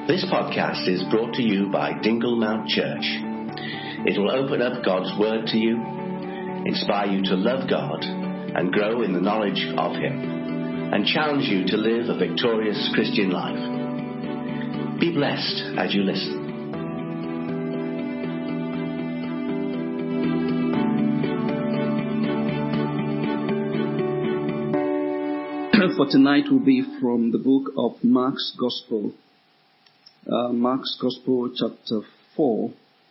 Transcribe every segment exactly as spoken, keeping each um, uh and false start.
This podcast is brought to you by Dingle Mount Church. It will open up God's Word to you, inspire you to love God and grow in the knowledge of Him, and challenge you to live a victorious Christian life. Be blessed as you listen. For tonight will be from the book of Mark's Gospel. Uh, Mark's Gospel chapter four.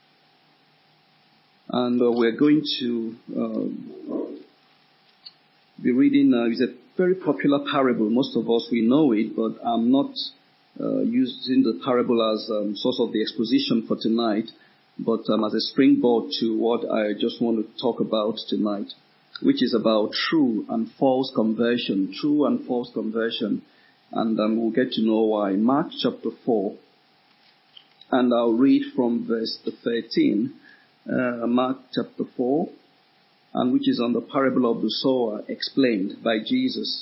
And uh, we're going to uh, be reading, uh, it's a very popular parable. Most of us, we know it, but I'm not uh, using the parable as a um, source of the exposition for tonight, but um, as a springboard to what I just want to talk about tonight, which is about true and false conversion, true and false conversion. And um, we'll get to know why. Mark chapter four. And I'll read from verse thirteen, uh, Mark chapter four, and which is on the parable of the sower explained by Jesus.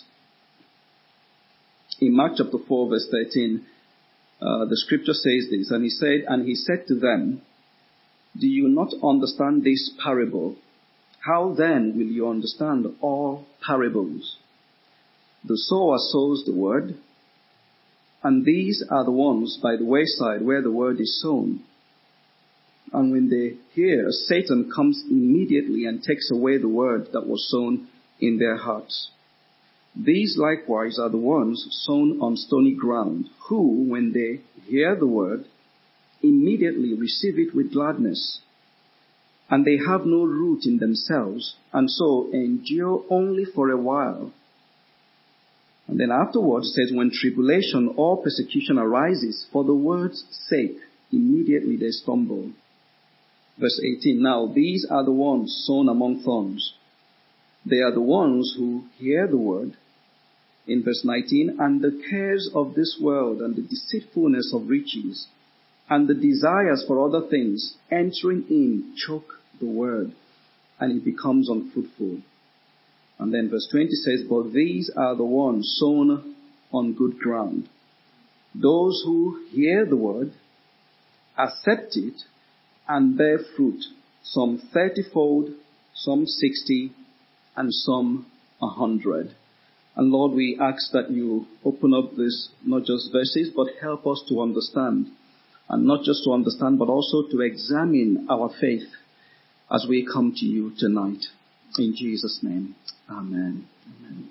In Mark chapter four, verse thirteen, uh, the scripture says this, and he said, and he said to them, "Do you not understand this parable? How then will you understand all parables? The sower sows the word, and these are the ones by the wayside where the word is sown. And when they hear, Satan comes immediately and takes away the word that was sown in their hearts. These likewise are the ones sown on stony ground, who, when they hear the word, immediately receive it with gladness. And they have no root in themselves, and so endure only for a while. And then afterwards says, when tribulation or persecution arises for the word's sake, immediately they stumble." Verse eighteen, "Now these are the ones sown among thorns. They are the ones who hear the word." In verse nineteen, "And the cares of this world and the deceitfulness of riches and the desires for other things entering in choke the word, and it becomes unfruitful." And then verse twenty says, "But these are the ones sown on good ground. Those who hear the word, accept it, and bear fruit, some thirtyfold, some sixty, and some a hundred." And Lord, we ask that you open up this, not just verses, but help us to understand. And not just to understand, but also to examine our faith as we come to you tonight. In Jesus' name, amen. Amen.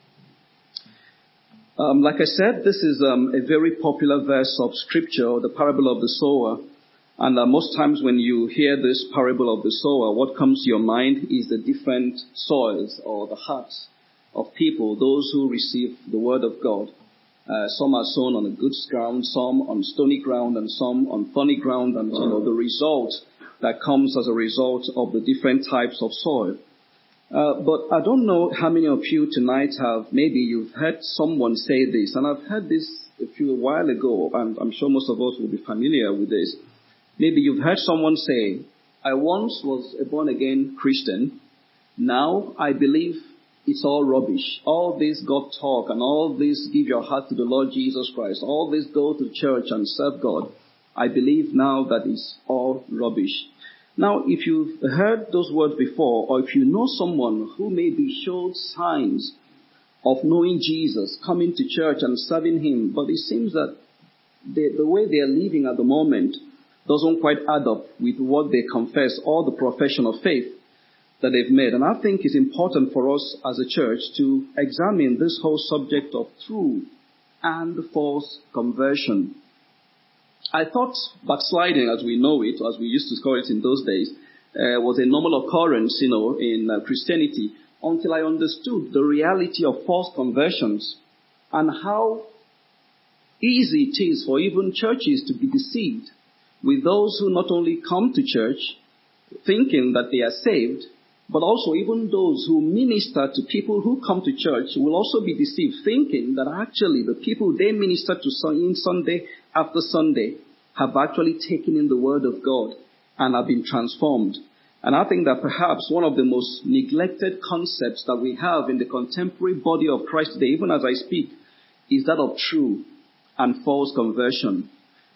Um, like I said, this is um, a very popular verse of Scripture, the parable of the sower. And uh, most times when you hear this parable of the sower, what comes to your mind is the different soils or the hearts of people, those who receive the word of God. Uh, some are sown on a good ground, some on stony ground, and some on thorny ground, and you know the result that comes as a result of the different types of soil. Uh, but I don't know how many of you tonight have, maybe you've heard someone say this, and I've heard this a few a while ago, and I'm sure most of us will be familiar with this. Maybe you've heard someone say, "I once was a born-again Christian. Now I believe it's all rubbish. All this God talk and all this give your heart to the Lord Jesus Christ, all this go to church and serve God. I believe now that it's all rubbish." Now, if you've heard those words before, or if you know someone who maybe showed signs of knowing Jesus, coming to church and serving Him, but it seems that the, the way they are living at the moment doesn't quite add up with what they confess or the profession of faith that they've made. And I think it's important for us as a church to examine this whole subject of true and false conversion. I thought backsliding, as we know it, as we used to call it in those days, uh, was a normal occurrence, you know, in uh, Christianity, until I understood the reality of false conversions and how easy it is for even churches to be deceived with those who not only come to church thinking that they are saved, but also even those who minister to people who come to church will also be deceived, thinking that actually the people they minister to in Sunday after Sunday have actually taken in the word of God and have been transformed. And I think that perhaps one of the most neglected concepts that we have in the contemporary body of Christ today, even as I speak, is that of true and false conversion.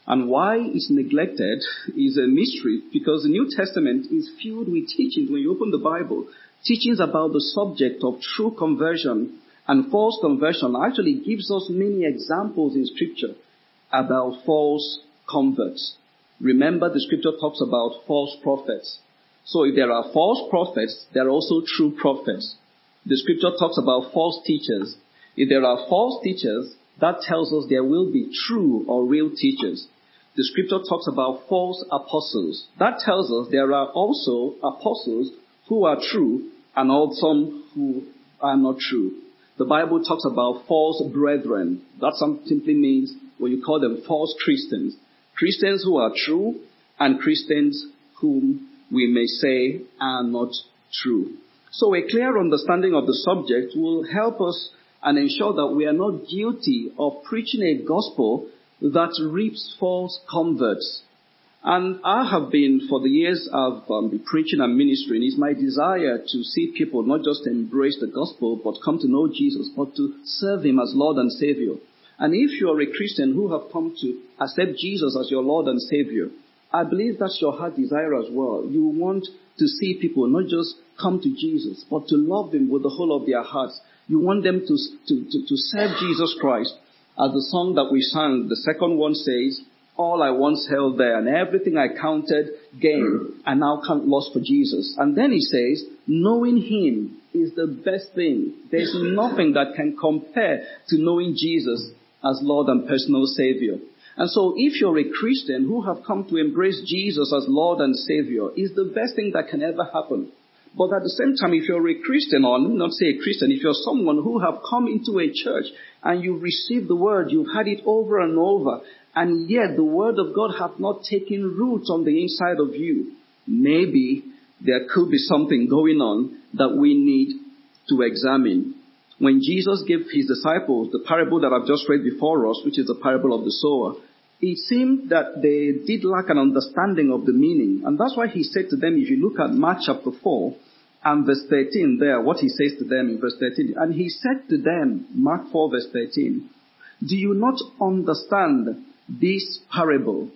And why it's neglected is a mystery, because the New Testament is filled with teachings. When you open the Bible, teachings about the subject of true conversion and false conversion actually gives us many examples in Scripture about false converts. Remember, the Scripture talks about false prophets. So if there are false prophets, there are also true prophets. The Scripture talks about false teachers. If there are false teachers, that tells us there will be true or real teachers. The Scripture talks about false apostles. That tells us there are also apostles who are true and also some who are not true. The Bible talks about false brethren. That simply means, well, you call them false Christians. Christians who are true and Christians whom we may say are not true. So a clear understanding of the subject will help us and ensure that we are not guilty of preaching a gospel that reaps false converts. And I have been, for the years I've um, been preaching and ministering, it's my desire to see people not just embrace the gospel, but come to know Jesus, but to serve him as Lord and Savior. And if you're a Christian who have come to accept Jesus as your Lord and Savior, I believe that's your heart desire as well. You want to see people not just come to Jesus, but to love him with the whole of their hearts. You want them to, to, to, to serve Jesus Christ. As the song that we sang, the second one says, all I once held there and everything I counted gain, I now count loss for Jesus. And then he says, knowing him is the best thing. There's nothing that can compare to knowing Jesus as Lord and personal Savior. And so if you're a Christian who have come to embrace Jesus as Lord and Savior, is the best thing that can ever happen. But at the same time, if you're a Christian, or let me not say a Christian, if you're someone who have come into a church and you've received the word, you've had it over and over, and yet the word of God have not taken root on the inside of you, maybe there could be something going on that we need to examine. When Jesus gave his disciples the parable that I've just read before us, which is the parable of the sower, it seemed that they did lack an understanding of the meaning. And that's why he said to them, if you look at Mark chapter four and verse thirteen there, what he says to them in verse thirteen, and he said to them, Mark four verse thirteen, do you not understand this parable?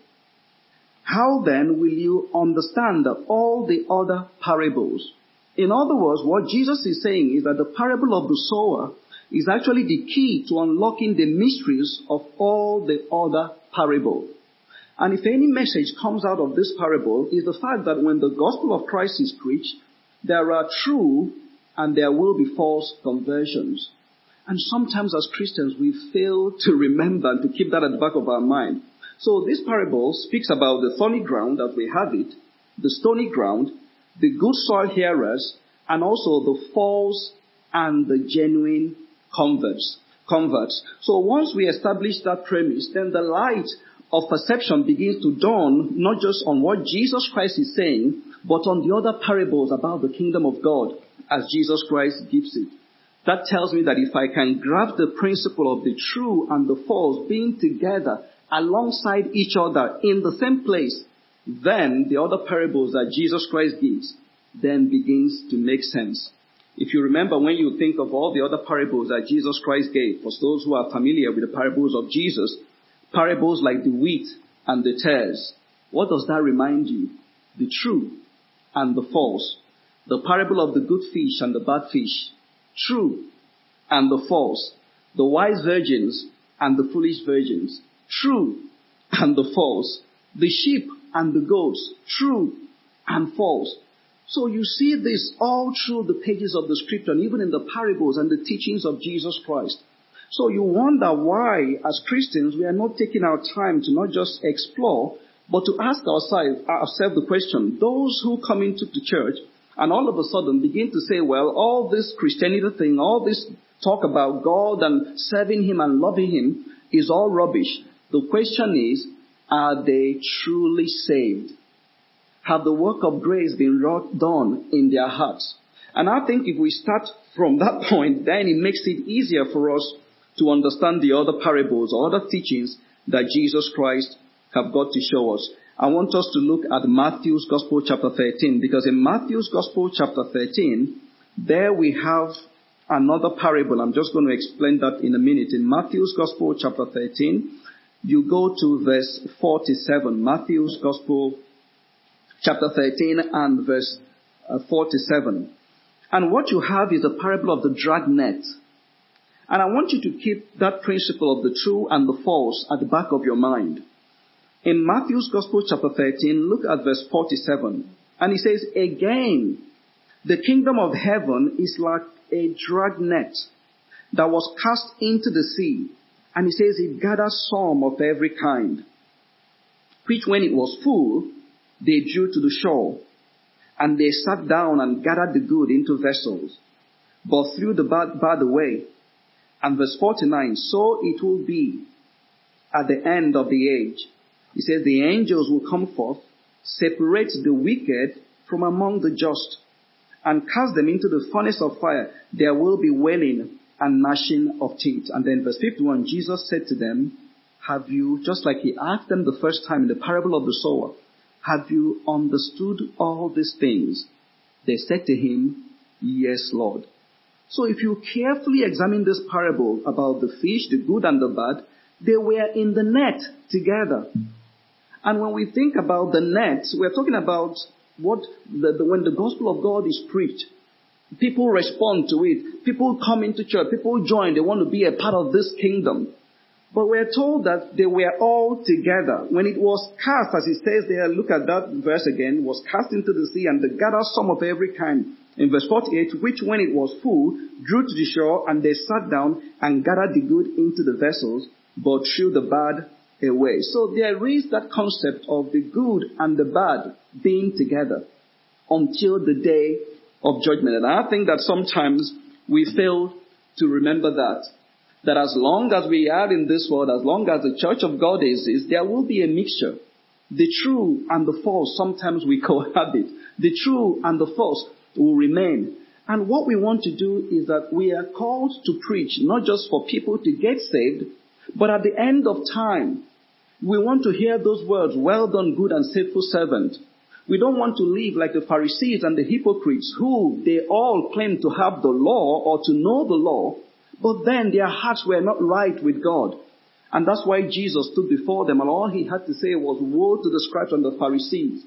How then will you understand all the other parables? In other words, what Jesus is saying is that the parable of the sower is actually the key to unlocking the mysteries of all the other parables. And if any message comes out of this parable is the fact that when the gospel of Christ is preached, there are true and there will be false conversions. And sometimes as Christians we fail to remember and to keep that at the back of our mind. So this parable speaks about the thorny ground as we have it, the stony ground, the good soil hearers, and also the false and the genuine converts. Converts. So once we establish that premise, then the light of perception begins to dawn not just on what Jesus Christ is saying, but on the other parables about the kingdom of God as Jesus Christ gives it. That tells me that if I can grab the principle of the true and the false being together alongside each other in the same place, then the other parables that Jesus Christ gives then begins to make sense. If you remember, when you think of all the other parables that Jesus Christ gave, for those who are familiar with the parables of Jesus, parables like the wheat and the tares, what does that remind you? The true and the false. The parable of the good fish and the bad fish, true and the false. The wise virgins and the foolish virgins, true and the false. The sheep and the goats, true and false. So you see this all through the pages of the scripture, and even in the parables and the teachings of Jesus Christ. So you wonder why, as Christians, we are not taking our time to not just explore, but to ask ourselves, ourselves the question, those who come into the church and all of a sudden begin to say, well, all this Christianity thing, all this talk about God and serving him and loving him is all rubbish. The question is, are they truly saved? Have the work of grace been wrought done in their hearts? And I think if we start from that point, then it makes it easier for us to understand the other parables or other teachings that Jesus Christ have got to show us. I want us to look at Matthew's Gospel chapter thirteen, because in Matthew's Gospel chapter thirteen, there we have another parable. I'm just going to explain that in a minute. In Matthew's Gospel chapter thirteen, you go to verse forty-seven, Matthew's Gospel, chapter thirteen and verse forty-seven. And what you have is the parable of the dragnet. And I want you to keep that principle of the true and the false at the back of your mind. In Matthew's Gospel, chapter thirteen, look at verse forty-seven. And he says, again, the kingdom of heaven is like a dragnet that was cast into the sea. And he says it gathered some of every kind, which when it was full, they drew to the shore. And they sat down and gathered the good into vessels, but threw the bad, bad away. And verse forty-nine, so it will be at the end of the age. He says the angels will come forth, separate the wicked from among the just, and cast them into the furnace of fire. There will be wailing and gnashing of teeth. And then verse fifty-one, Jesus said to them, have you, just like he asked them the first time in the parable of the sower, have you understood all these things? They said to him, yes, Lord. So if you carefully examine this parable about the fish, the good and the bad, they were in the net together. And when we think about the net, we're talking about what the, the, when the gospel of God is preached, people respond to it. People come into church. People join. They want to be a part of this kingdom. But we're told that they were all together. When it was cast, as it says there, look at that verse again, was cast into the sea, and they gathered some of every kind. In verse forty-eight, which when it was full, drew to the shore, and they sat down and gathered the good into the vessels, but threw the bad away. So there is that concept of the good and the bad being together until the day of judgment. And I think that sometimes we fail to remember that. That as long as we are in this world, as long as the church of God is, is there will be a mixture. The true and the false, sometimes we cohabit. The true and the false will remain. And what we want to do is that we are called to preach, not just for people to get saved, but at the end of time, we want to hear those words, well done, good and faithful servant. We don't want to live like the Pharisees and the hypocrites who they all claim to have the law or to know the law, but then their hearts were not right with God. And that's why Jesus stood before them, and all he had to say was, woe to the scribes and the Pharisees.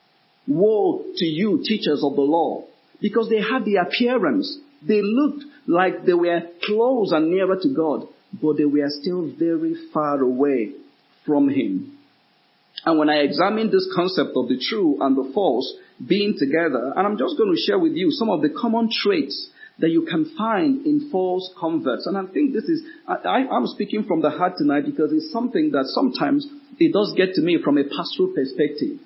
Woe to you, teachers of the law. Because they had the appearance. They looked like they were close and nearer to God, but they were still very far away from him. And when I examine this concept of the true and the false being together, and I'm just going to share with you some of the common traits that you can find in false converts. And I think this is, I, I'm speaking from the heart tonight because it's something that sometimes it does get to me from a pastoral perspective.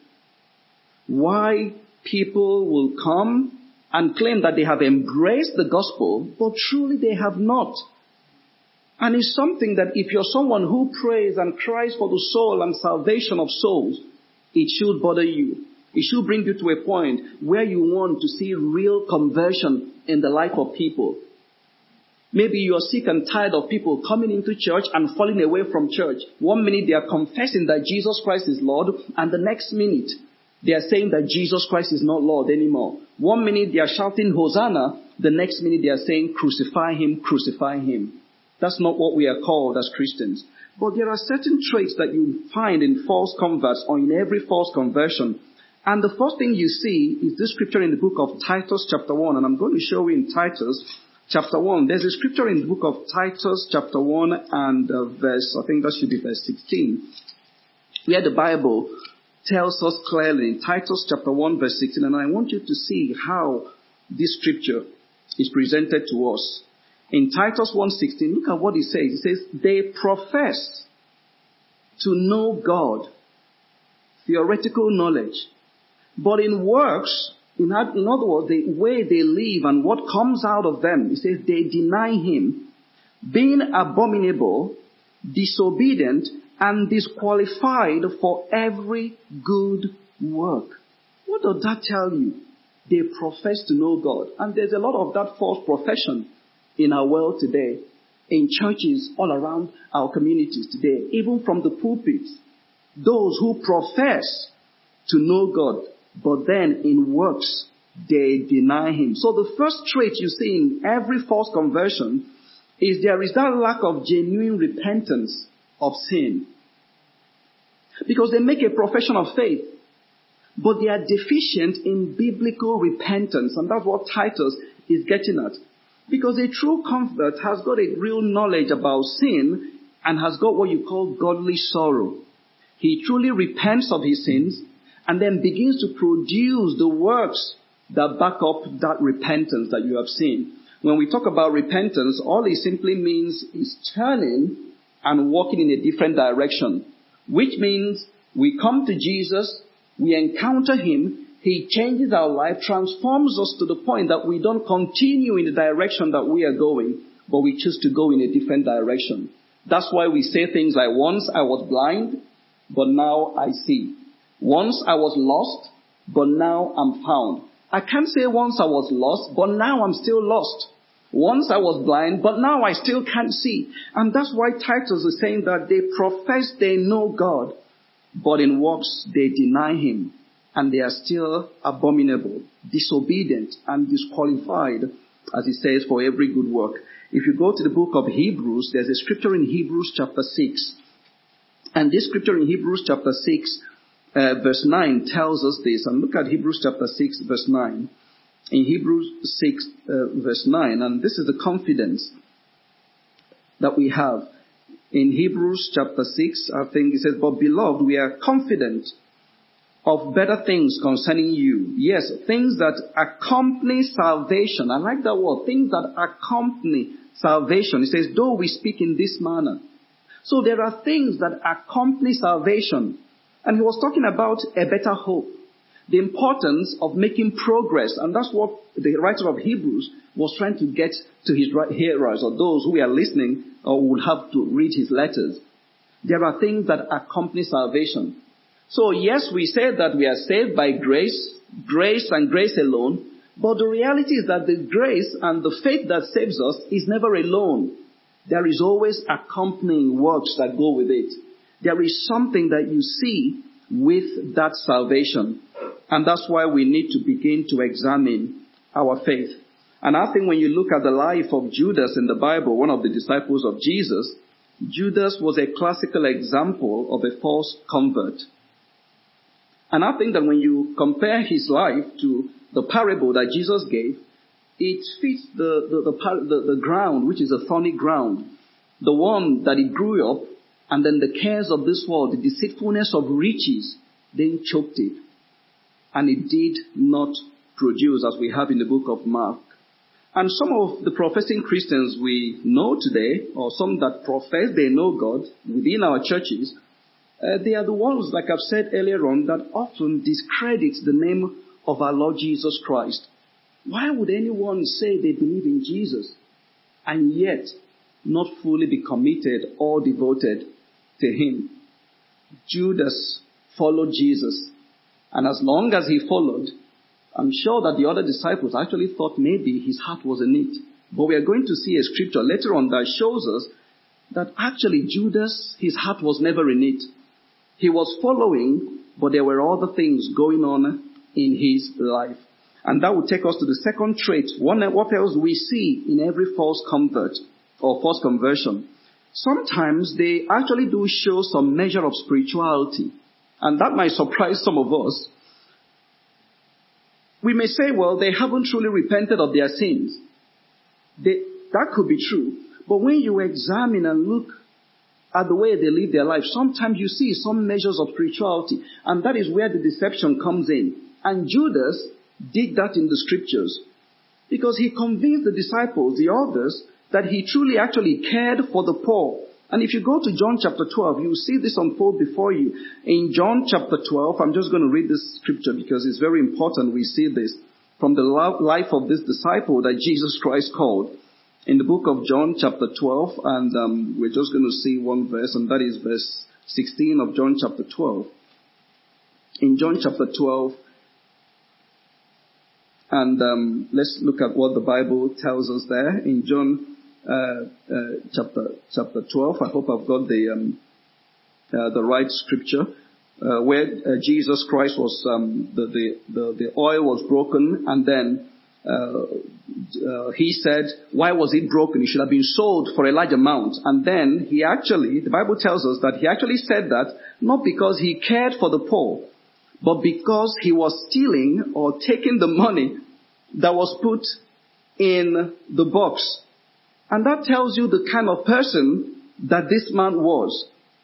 Why people will come and claim that they have embraced the gospel, but truly they have not. And it's something that if you're someone who prays and cries for the soul and salvation of souls, it should bother you. It should bring you to a point where you want to see real conversion in the life of people. Maybe you're sick and tired of people coming into church and falling away from church. One minute they are confessing that Jesus Christ is Lord, and the next minute they are saying that Jesus Christ is not Lord anymore. One minute they are shouting Hosanna, the next minute they are saying crucify him, crucify him. That's not what we are called as Christians. But there are certain traits that you find in false converts or in every false conversion. And the first thing you see is this scripture in the book of Titus chapter one. And I'm going to show you in Titus chapter one. There's a scripture in the book of Titus chapter one and uh, verse, I think that should be verse sixteen. Where the Bible tells us clearly in Titus chapter one verse sixteen. And I want you to see how this scripture is presented to us. In Titus one sixteen, look at what it says. It says, they profess to know God, theoretical knowledge. But in works, in other words, the way they live and what comes out of them, it says they deny him, being abominable, disobedient, and disqualified for every good work. What does that tell you? They profess to know God. And there's a lot of that false profession in our world today, in churches all around our communities today, even from the pulpits. Those who profess to know God, but then in works, they deny him. So the first trait you see in every false conversion is there is that lack of genuine repentance of sin. Because they make a profession of faith, but they are deficient in biblical repentance. And that's what Titus is getting at. Because a true convert has got a real knowledge about sin and has got what you call godly sorrow. He truly repents of his sins and then begins to produce the works that back up that repentance that you have seen. When we talk about repentance, all it simply means is turning and walking in a different direction, which means we come to Jesus, we encounter him, he changes our life, transforms us to the point that we don't continue in the direction that we are going, but we choose to go in a different direction. That's why we say things like, once I was blind, but now I see. Once I was lost, but now I'm found. I can't say once I was lost, but now I'm still lost. Once I was blind, but now I still can't see. And that's why Titus is saying that they profess they know God, but in works they deny him. And they are still abominable, disobedient, and disqualified, as he says, for every good work. If you go to the book of Hebrews, there's a scripture in Hebrews chapter six. And this scripture in Hebrews chapter six, uh, verse nine tells us this. And look at Hebrews chapter six, verse nine. In Hebrews six, uh, verse nine. And this is the confidence that we have. In Hebrews chapter six, I think it says, but beloved, we are confident of better things concerning you. Yes, things that accompany salvation. I like that word. Things that accompany salvation. It says, though we speak in this manner. So there are things that accompany salvation. And he was talking about a better hope. The importance of making progress. And that's what the writer of Hebrews was trying to get to his hearers, or those who are listening or would have to read his letters. There are things that accompany salvation. So yes, we say that we are saved by grace, grace and grace alone. But the reality is that the grace and the faith that saves us is never alone. There is always accompanying works that go with it. There is something that you see with that salvation. And that's why we need to begin to examine our faith. And I think when you look at the life of Judas in the Bible, one of the disciples of Jesus, Judas was a classical example of a false convert. And I think that when you compare his life to the parable that Jesus gave, it fits the, the, the, the, the ground, which is a thorny ground. The one that he grew up, and then the cares of this world, the deceitfulness of riches, then choked it. And it did not produce, as we have in the book of Mark. And some of the professing Christians we know today, or some that profess they know God within our churches, uh, they are the ones, like I've said earlier on, that often discredit the name of our Lord Jesus Christ. Why would anyone say they believe in Jesus and yet not fully be committed or devoted to him? Judas followed Jesus. And as long as he followed, I'm sure that the other disciples actually thought maybe his heart was in it. But we are going to see a scripture later on that shows us that actually Judas, his heart was never in it. He was following, but there were other things going on in his life. And that will take us to the second trait. One, what else we see in every false convert or false conversion? Sometimes they actually do show some measure of spirituality. And that might surprise some of us. We may say, well, they haven't truly repented of their sins. They, that could be true. But when you examine and look at the way they live their life, sometimes you see some measures of spirituality. And that is where the deception comes in. And Judas did that in the scriptures. Because he convinced the disciples, the others, that he truly actually cared for the poor. And if you go to John chapter twelve, you will see this unfold before you. In John chapter twelve, I'm just going to read this scripture because it's very important we see this from the life of this disciple that Jesus Christ called. In the book of John chapter twelve, and um, we're just going to see one verse, and that is verse sixteen of John chapter twelve. In John chapter twelve, and um, let's look at what the Bible tells us there. In John Uh, uh, chapter chapter twelve. I hope I've got the um, uh, the right scripture uh, where uh, Jesus Christ was um, the, the the the oil was broken, and then uh, uh, he said, why was it broken? It should have been sold for a large amount. And then he actually, the Bible tells us that he actually said that not because he cared for the poor, but because he was stealing or taking the money that was put in the box. And that tells you the kind of person that this man was.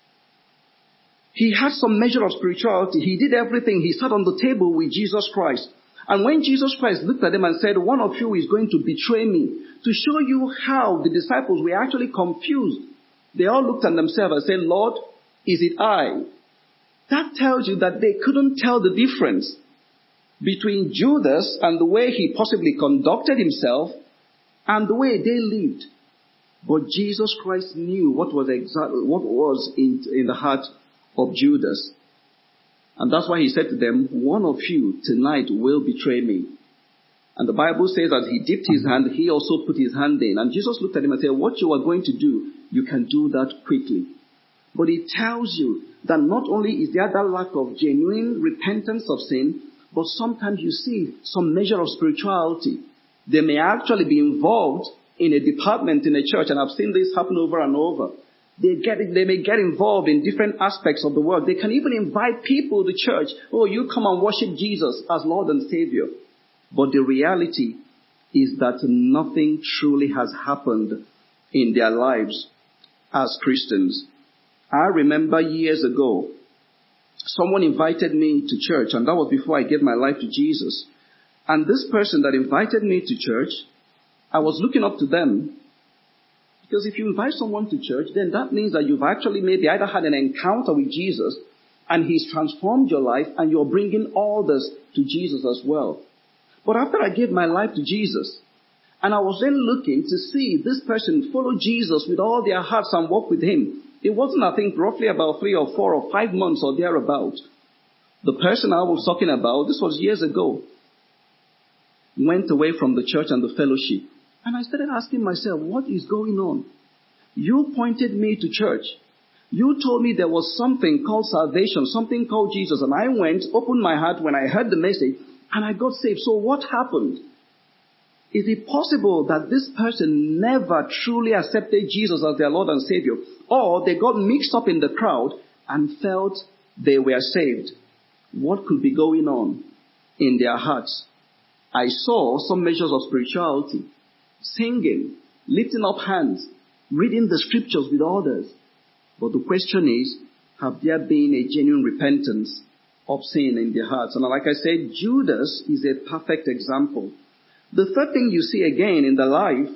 He had some measure of spirituality. He did everything. He sat on the table with Jesus Christ. And when Jesus Christ looked at him and said, one of you is going to betray me, to show you how the disciples were actually confused, they all looked at themselves and said, Lord, is it I? That tells you that they couldn't tell the difference between Judas and the way he possibly conducted himself and the way they lived. But Jesus Christ knew what was exactly what was in, in the heart of Judas. And that's why he said to them, one of you tonight will betray me. And the Bible says that he dipped his hand, he also put his hand in. And Jesus looked at him and said, what you are going to do, you can do that quickly. But it tells you that not only is there that lack of genuine repentance of sin, but sometimes you see some measure of spirituality. They may actually be involved in a department in a church, and I've seen this happen over and over. They get, they may get involved in different aspects of the work. They can even invite people to church. Oh, you come and worship Jesus as Lord and Savior. But the reality is that nothing truly has happened in their lives as Christians. I remember years ago, someone invited me to church, and that was before I gave my life to Jesus. And this person that invited me to church, I was looking up to them. Because if you invite someone to church, then that means that you've actually maybe either had an encounter with Jesus and he's transformed your life and you're bringing others to Jesus as well. But after I gave my life to Jesus, and I was then looking to see this person follow Jesus with all their hearts and walk with him, it wasn't, I think, roughly about three or four or five months or thereabout. The person I was talking about, this was years ago, went away from the church and the fellowship. And I started asking myself, what is going on? You pointed me to church. You told me there was something called salvation, something called Jesus. And I went, opened my heart when I heard the message, and I got saved. So what happened? Is it possible that this person never truly accepted Jesus as their Lord and Savior? Or they got mixed up in the crowd and felt they were saved? What could be going on in their hearts? I saw some measures of spirituality. Singing, lifting up hands, reading the scriptures with others. But the question is, have there been a genuine repentance of sin in their hearts? And like I said, Judas is a perfect example. The third thing you see again in the life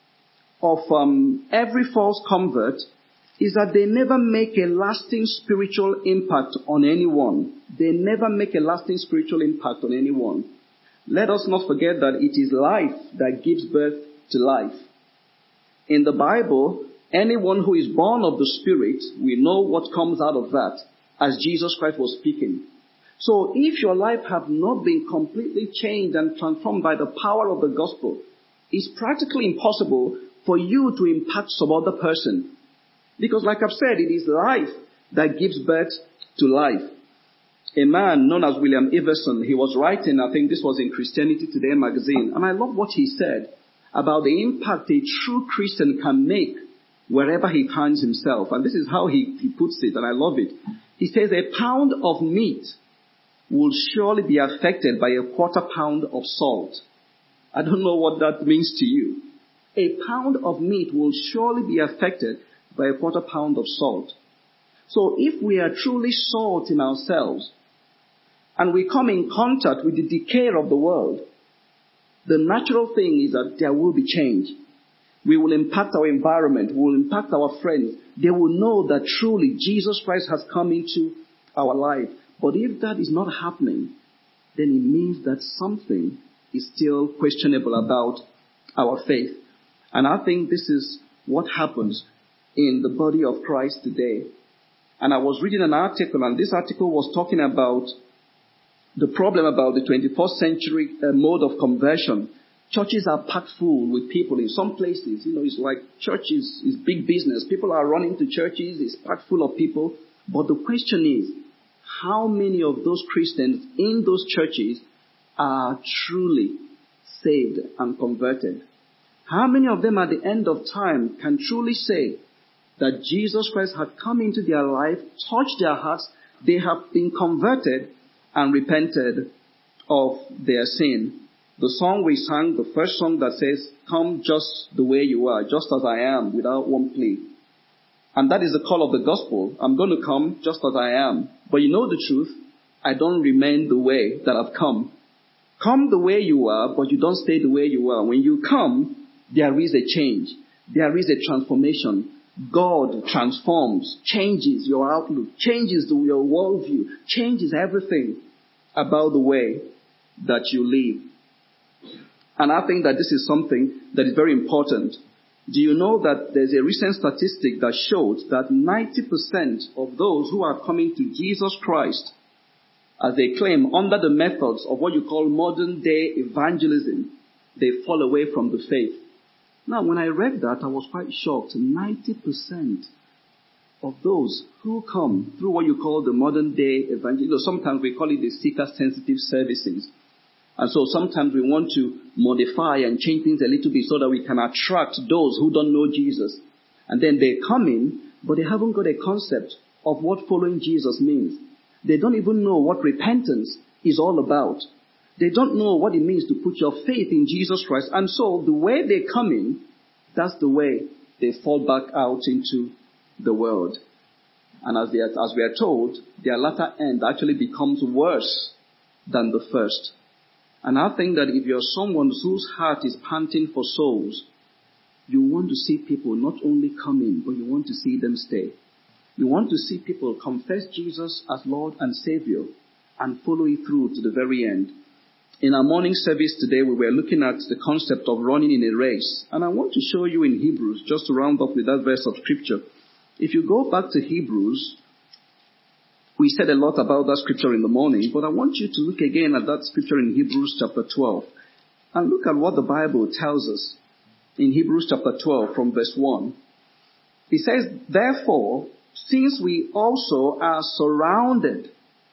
of um, every false convert is that they never make a lasting spiritual impact on anyone. They never make a lasting spiritual impact on anyone. Let us not forget that it is life that gives birth to life. In the Bible, anyone who is born of the Spirit, we know what comes out of that, as Jesus Christ was speaking. So if your life have not been completely changed and transformed by the power of the gospel, it's practically impossible for you to impact some other person. Because like I've said, it is life that gives birth to life. A man known as William Iverson, he was writing, I think this was in Christianity Today magazine, and I love what he said about the impact a true Christian can make wherever he finds himself. And this is how he, he puts it, and I love it. He says, a pound of meat will surely be affected by a quarter pound of salt. I don't know what that means to you. A pound of meat will surely be affected by a quarter pound of salt. So if we are truly salt in ourselves, and we come in contact with the decay of the world, the natural thing is that there will be change. We will impact our environment. We will impact our friends. They will know that truly Jesus Christ has come into our life. But if that is not happening, then it means that something is still questionable about our faith. And I think this is what happens in the body of Christ today. And I was reading an article, and this article was talking about the problem about the twenty-first century uh, mode of conversion. Churches are packed full with people in some places. You know, it's like church is, is big business. People are running to churches. It's packed full of people. But the question is, how many of those Christians in those churches are truly saved and converted? How many of them at the end of time can truly say that Jesus Christ had come into their life, touched their hearts, they have been converted and repented of their sin? The song we sang, the first song that says, "Come just the way you are, just as I am, without one plea." And that is the call of the gospel. I'm going to come just as I am. But you know the truth, I don't remain the way that I've come. Come the way you are, but you don't stay the way you are. When you come, there is a change. There is a transformation. God transforms, changes your outlook, changes your worldview, changes everything about the way that you live. And I think that this is something that is very important. Do you know that there's a recent statistic that shows that ninety percent of those who are coming to Jesus Christ, as they claim, under the methods of what you call modern day evangelism, they fall away from the faith. Now, when I read that, I was quite shocked. ninety percent of those who come through what you call the modern day evangelism, you know, sometimes we call it the seeker-sensitive services. And so sometimes we want to modify and change things a little bit so that we can attract those who don't know Jesus. And then they come in, but they haven't got a concept of what following Jesus means. They don't even know what repentance is all about. They don't know what it means to put your faith in Jesus Christ. And so the way they come in, that's the way they fall back out into the world. And as, they are, as we are told, their latter end actually becomes worse than the first. And I think that if you're someone whose heart is panting for souls, you want to see people not only come in, but you want to see them stay. You want to see people confess Jesus as Lord and Savior and follow it through to the very end. In our morning service today, we were looking at the concept of running in a race. And I want to show you in Hebrews, just to round up with that verse of Scripture. If you go back to Hebrews, we said a lot about that Scripture in the morning, but I want you to look again at that Scripture in Hebrews chapter twelve. And look at what the Bible tells us in Hebrews chapter twelve from verse one. It says, "Therefore, since we also are surrounded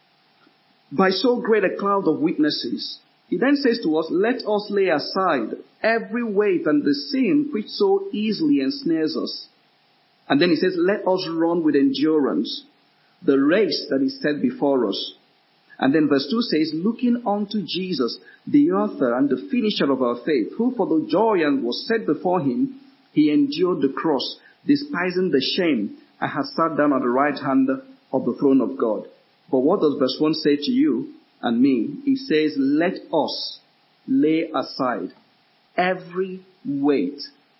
by so great a cloud of witnesses," he then says to us, "let us lay aside every weight and the sin which so easily ensnares us." And then he says, "let us run with endurance the race that is set before us." And then verse two says, "looking unto Jesus, the author and the finisher of our faith, who for the joy and was set before him, he endured the cross, despising the shame, and has sat down at the right hand of the throne of God." But what does verse one say to you and me? It says, "let us lay aside every weight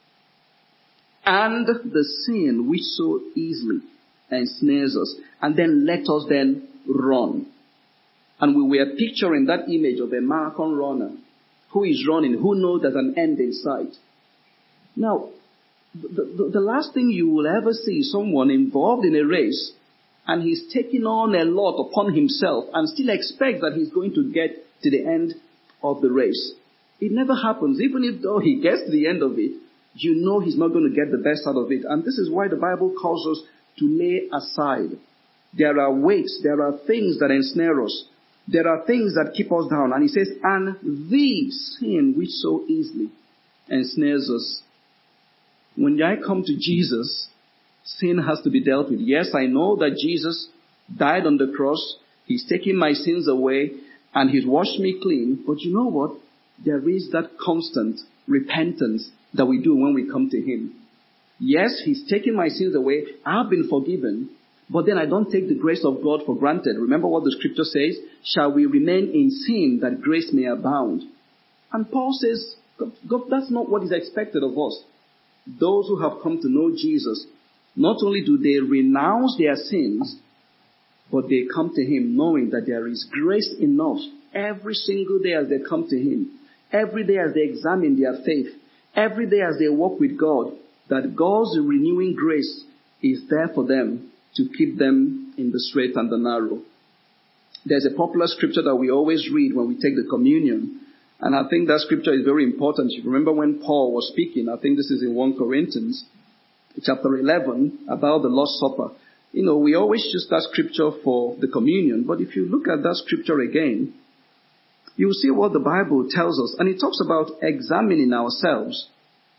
and the sin which so easily ensnares us, and then let us then run." And we were picturing that image of a marathon runner who is running, who knows there's an end in sight. Now, the, the, the last thing you will ever see is someone involved in a race and he's taking on a lot upon himself and still expects that he's going to get to the end of the race. It never happens. Even if though he gets to the end of it, you know he's not going to get the best out of it. And this is why the Bible calls us to lay aside. There are weights, there are things that ensnare us. There are things that keep us down. And he says, "and the sin which so easily ensnares us." When I come to Jesus, sin has to be dealt with. Yes, I know that Jesus died on the cross. He's taken my sins away and he's washed me clean. But you know what? There is that constant repentance that we do when we come to him. Yes, he's taken my sins away. I've been forgiven. But then I don't take the grace of God for granted. Remember what the Scripture says? "Shall we remain in sin that grace may abound?" And Paul says, God, God, that's not what is expected of us. Those who have come to know Jesus, not only do they renounce their sins, but they come to him knowing that there is grace enough every single day as they come to him. Every day as they examine their faith. Every day as they walk with God, that God's renewing grace is there for them to keep them in the straight and the narrow. There's a popular scripture that we always read when we take the communion. And I think that scripture is very important. You remember when Paul was speaking, I think this is in First Corinthians chapter eleven, about the Lord's Supper. You know, we always use that scripture for the communion. But if you look at that scripture again, you see what the Bible tells us. And it talks about examining ourselves.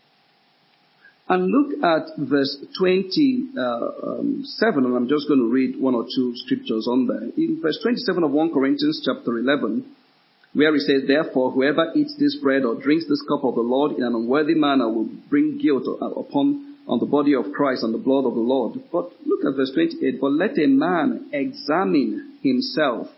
And look at verse twenty-seven, and I'm just going to read one or two scriptures on there. In verse twenty-seven of First Corinthians chapter eleven, where it says, therefore, whoever eats this bread or drinks this cup of the Lord in an unworthy manner will bring guilt upon on the body of Christ and the blood of the Lord. But look at verse twenty-eight, but let a man examine himself.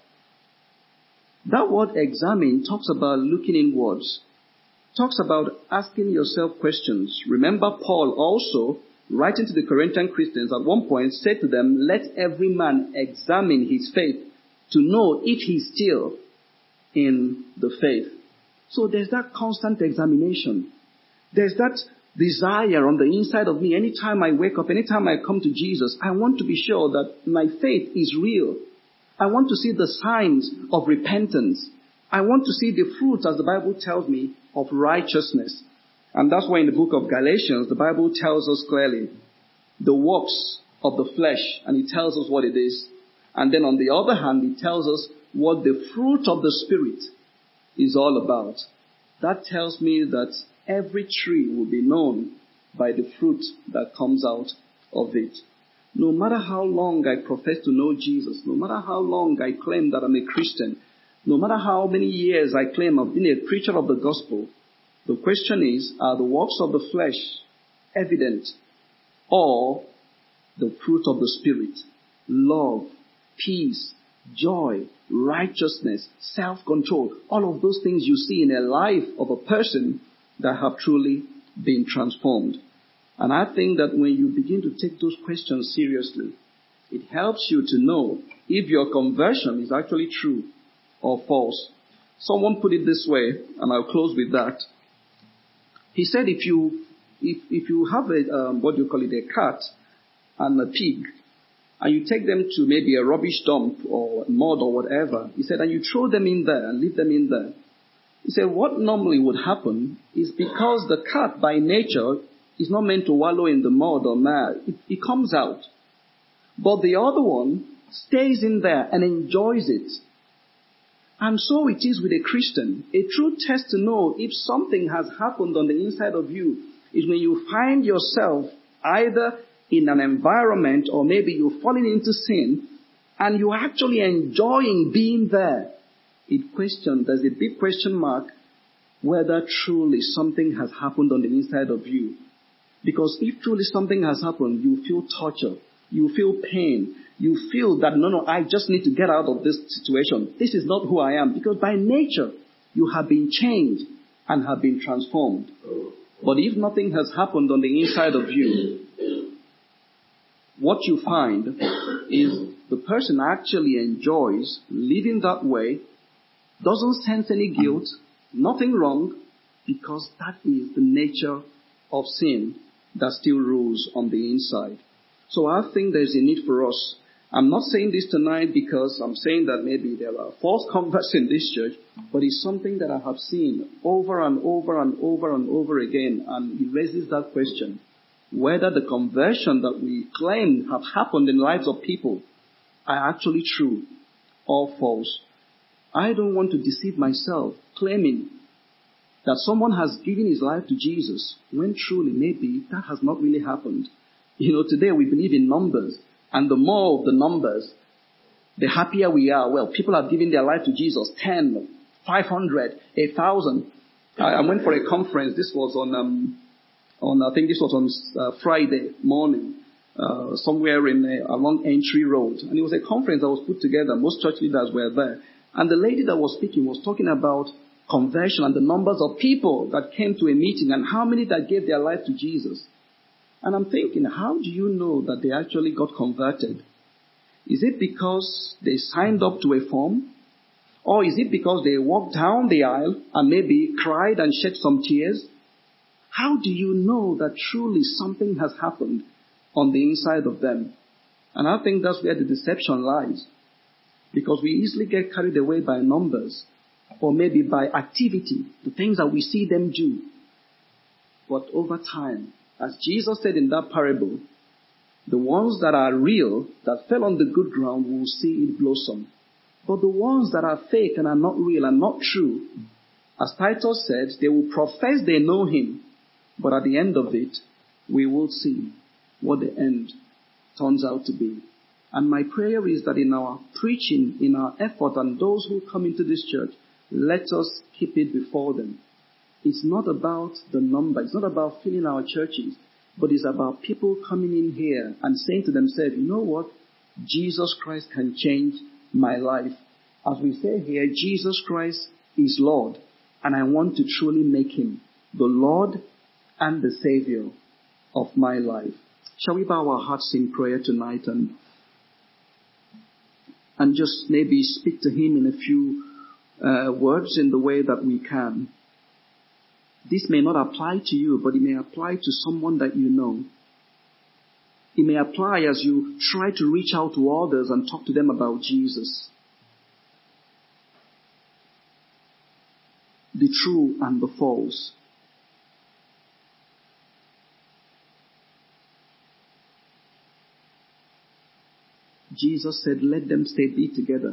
That word examine talks about looking inwards. Talks about asking yourself questions. Remember, Paul also, writing to the Corinthian Christians, at one point said to them, let every man examine his faith to know if he's still in the faith. So there's that constant examination. There's that desire on the inside of me. Anytime I wake up, anytime I come to Jesus, I want to be sure that my faith is real. I want to see the signs of repentance. I want to see the fruit, as the Bible tells me, of righteousness. And that's why in the book of Galatians, the Bible tells us clearly the works of the flesh, and it tells us what it is. And then on the other hand, it tells us what the fruit of the Spirit is all about. That tells me that every tree will be known by the fruit that comes out of it. No matter how long I profess to know Jesus, no matter how long I claim that I'm a Christian, no matter how many years I claim I've been a preacher of the gospel, the question is, are the works of the flesh evident, or the fruit of the Spirit? Love, peace, joy, righteousness, self-control, all of those things you see in a life of a person that have truly been transformed. And I think that when you begin to take those questions seriously, it helps you to know if your conversion is actually true or false. Someone put it this way, and I'll close with that. He said if you if if you have a, um, what do you call it, a cat and a pig, and you take them to maybe a rubbish dump or mud or whatever, he said, and you throw them in there and leave them in there. He said what normally would happen is, because the cat by nature is not meant to wallow in the mud or mud, it, it comes out. But the other one stays in there and enjoys it. And so it is with a Christian. A true test to know if something has happened on the inside of you is when you find yourself either in an environment or maybe you're falling into sin and you're actually enjoying being there. It questions, there's a big question mark whether truly something has happened on the inside of you. Because if truly something has happened, you feel torture, you feel pain, you feel that, no, no, I just need to get out of this situation. This is not who I am. Because by nature, you have been changed and have been transformed. But if nothing has happened on the inside of you, what you find is the person actually enjoys living that way, doesn't sense any guilt, nothing wrong, because that is the nature of sin that still rules on the inside. So I think there's a need for us. I'm not saying this tonight because I'm saying that maybe there are false converts in this church, but it's something that I have seen over and over and over and over again, and it raises that question, whether the conversion that we claim have happened in the lives of people are actually true or false. I don't want to deceive myself claiming that someone has given his life to Jesus when truly maybe that has not really happened. You know, today we believe in numbers, and the more of the numbers, the happier we are. Well, people have given their life to Jesus, ten, five hundred, a thousand. I, I went for a conference. This was on, um, on I think this was on uh, Friday morning, uh, somewhere in uh, along Entry Road. And it was a conference that was put together. Most church leaders were there. And the lady that was speaking was talking about conversion and the numbers of people that came to a meeting and how many that gave their life to Jesus. And I'm thinking, how do you know that they actually got converted? Is it because they signed up to a form? Or is it because they walked down the aisle and maybe cried and shed some tears? How do you know that truly something has happened on the inside of them? And I think that's where the deception lies. Because we easily get carried away by numbers, or maybe by activity, the things that we see them do. But over time, as Jesus said in that parable, the ones that are real, that fell on the good ground, will see it blossom. But the ones that are fake and are not real and not true, as Titus said, they will profess they know him, but at the end of it, we will see what the end turns out to be. And my prayer is that in our preaching, in our effort, and those who come into this church, let us keep it before them. It's not about the number. It's not about filling our churches, but it's about people coming in here and saying to themselves, you know what? Jesus Christ can change my life. As we say here, Jesus Christ is Lord, and I want to truly make him the Lord and the Savior of my life. Shall we bow our hearts in prayer tonight and and just maybe speak to him in a few uh, words in the way that we can? This may not apply to you, but it may apply to someone that you know. It may apply as you try to reach out to others and talk to them about Jesus. The true and the false. Jesus said, let them stay be together.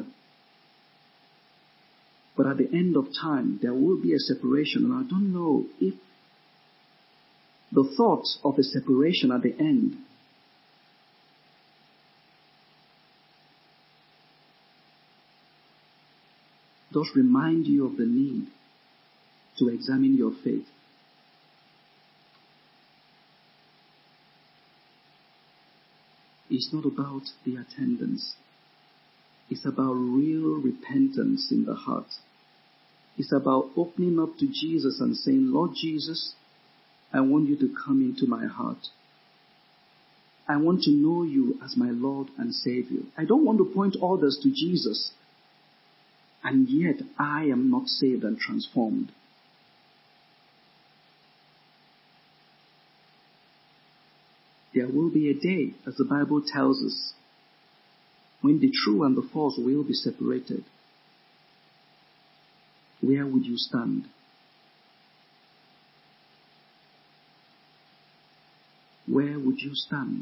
But at the end of time, there will be a separation. And I don't know if the thoughts of a separation at the end does remind you of the need to examine your faith. It's not about the attendance. It's about real repentance in the heart. It's about opening up to Jesus and saying, Lord Jesus, I want you to come into my heart. I want to know you as my Lord and Savior. I don't want to point others to Jesus, and yet I am not saved and transformed. There will be a day, as the Bible tells us, when the true and the false will be separated. Where would you stand? Where would you stand?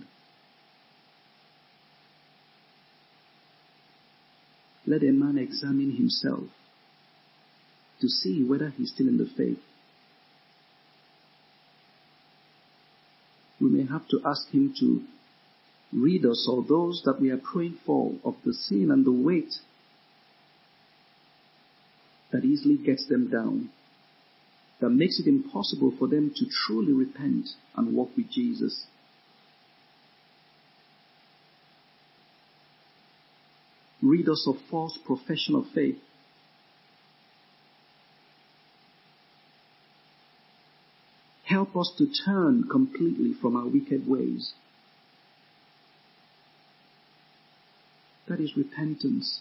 Let a man examine himself to see whether he's still in the faith. We may have to ask him to rid us, or those that we are praying for, of the sin and the weight that easily gets them down, that makes it impossible for them to truly repent and walk with Jesus. Rid us of false profession of faith. Help us to turn completely from our wicked ways. That is repentance.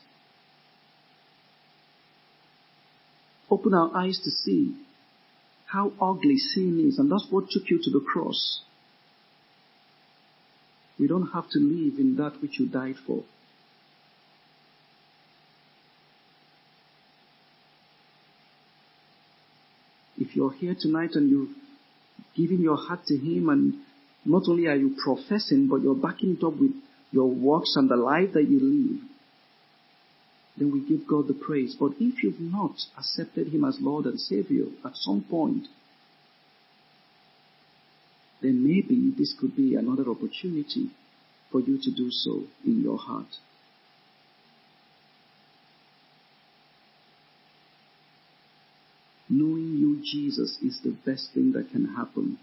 Open our eyes to see how ugly sin is, and that's what took you to the cross. We don't have to live in that which you died for. If you're here tonight and you've given your heart to him, and not only are you professing, but you're backing it up with your works and the life that you live, then we give God the praise. But if you've not accepted him as Lord and Savior at some point, then maybe this could be another opportunity for you to do so in your heart. Knowing you, Jesus, is the best thing that can happen.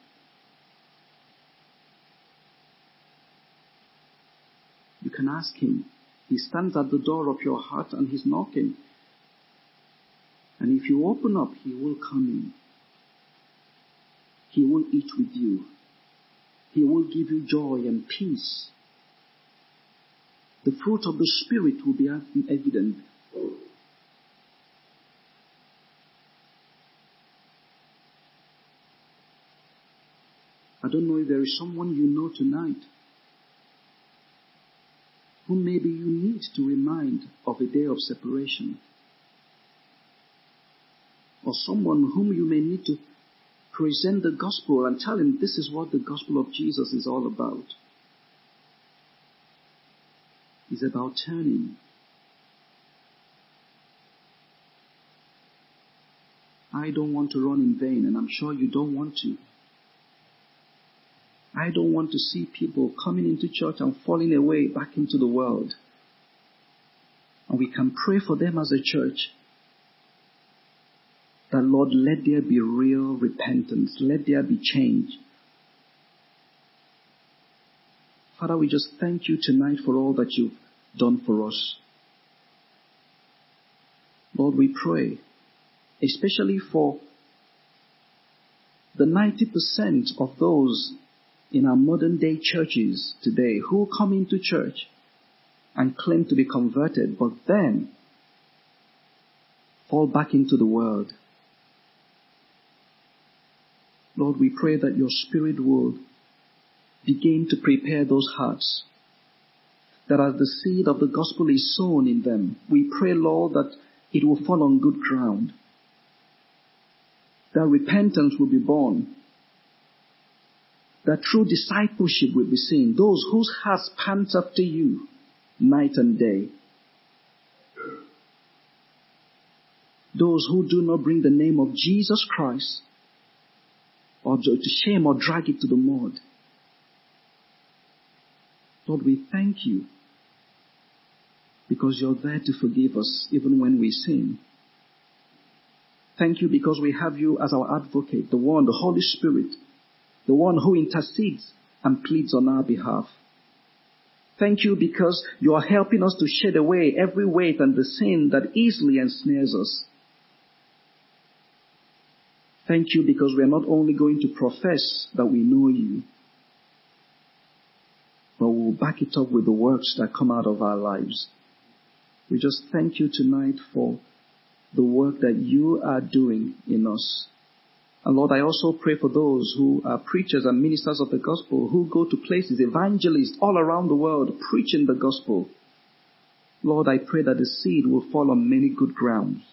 You can ask him. He stands at the door of your heart and he's knocking. And if you open up, he will come in. He will eat with you. He will give you joy and peace. The fruit of the Spirit will be evident. I don't know if there is someone you know tonight who maybe you need to remind of a day of separation. Or someone whom you may need to present the gospel and tell him this is what the gospel of Jesus is all about. It's about turning I don't want to run in vain, and I'm sure you don't want to. I don't want to see people coming into church and falling away back into the world. And we can pray for them as a church. That, Lord, let there be real repentance. Let there be change. Father, we just thank you tonight for all that you've done for us. Lord, we pray, especially for the ninety percent of those in our modern day churches today who come into church and claim to be converted, but then fall back into the world. Lord, we pray that your Spirit will begin to prepare those hearts, that as the seed of the gospel is sown in them, we pray, Lord, that it will fall on good ground, that repentance will be born, that true discipleship will be seen, those whose hearts pant after you night and day, those who do not bring the name of Jesus Christ or to shame or drag it to the mud. Lord, we thank you because you're there to forgive us even when we sin. Thank you because we have you as our advocate, the one, the Holy Spirit, the one who intercedes and pleads on our behalf. Thank you because you are helping us to shed away every weight and the sin that easily ensnares us. Thank you because we are not only going to profess that we know you, but we will back it up with the works that come out of our lives. We just thank you tonight for the work that you are doing in us. And Lord, I also pray for those who are preachers and ministers of the gospel, who go to places, evangelists all around the world, preaching the gospel. Lord, I pray that the seed will fall on many good grounds.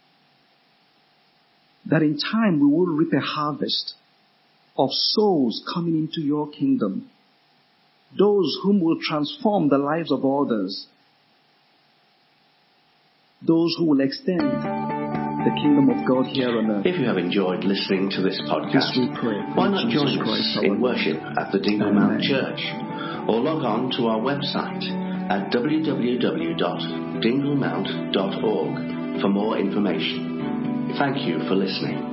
That in time we will reap a harvest of souls coming into your kingdom. Those whom will transform the lives of others. Those who will extend the kingdom of God here on earth. If you have enjoyed listening to this podcast, we pray, why not Jesus join Christ, us in worship at the Dingle Mount Church, or log on to our website at w w w dot dingle mount dot org for more information. Thank you for listening.